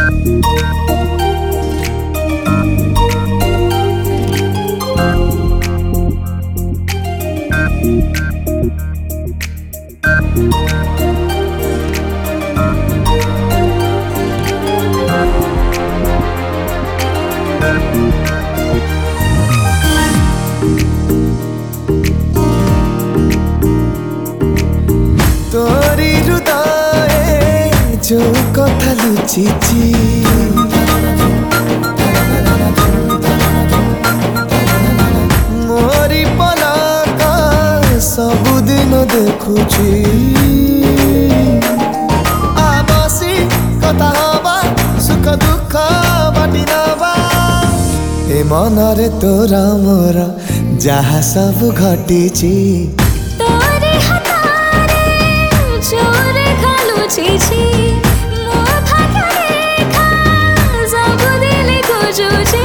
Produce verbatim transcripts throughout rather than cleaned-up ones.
तोरी हृदय जो कथा लुचिची मोरी पलक सबुदिन देखुची आबसी कथा हवा सुख दुख बाटी नवा ए मनरे तोरा मोर जहाँ सब घटिची तोरे हातारे जोरे खालुचिची मो भाग्यरे खा सब दिले खोजुची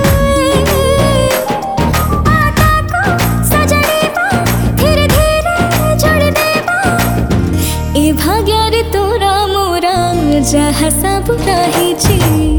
आटाको सजड़ेबा धीरे धीरे जोड़देबा ए भाग्यरे तोरा मोरा जहाँ सब रहिची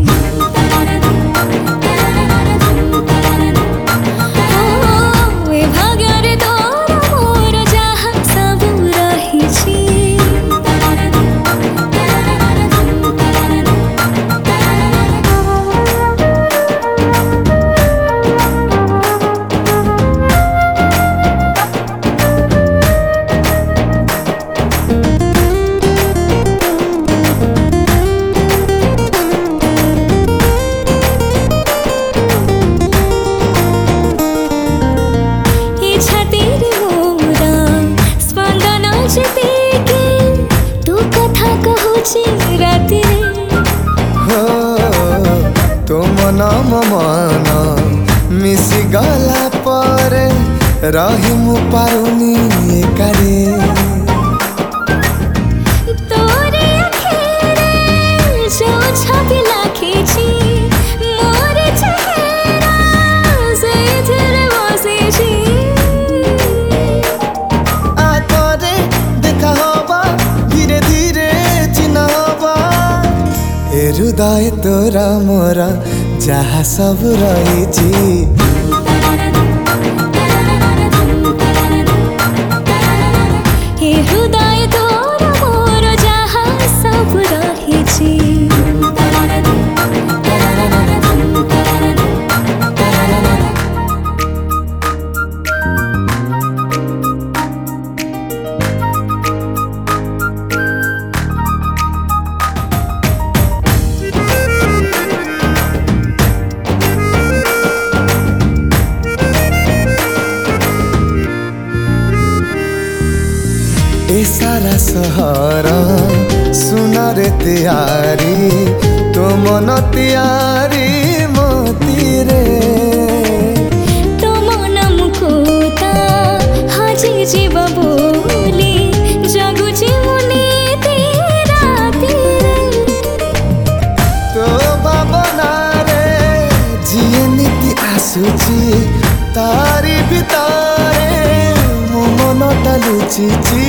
तुम नाम मन मिसी गला पर रही मु पारुनी एकारे तोरे अखेरे जो छवि लाखिची मोर चेहरा से धीरे बसिची आ तोरे देखा हवा धीरे धीरे चिन्ह हवा ए हृदय तोरा मोरा जहाँ सब रहिची हे हृदय तोरा मोर जहाँ सब रहिची ए सारा सहर सुना रे तियारी तो मन तियारी मोती रे तो मन मुकुता हाजी जीव बोली जगुची मुनी तेरा तेरे तो भावना रे जिए नीति आसुची तारी भितरे मो मनटा लुचिची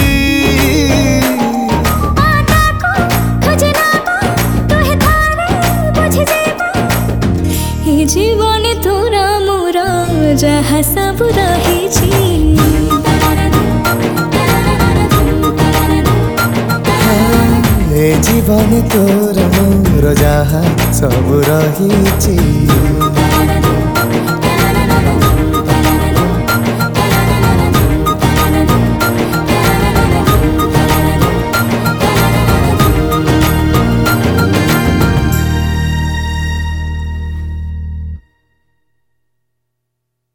जीवन तोरा मोरा जहाँ सब रहिची ए जीवन तोरा मोर जहाँ सब रहिची।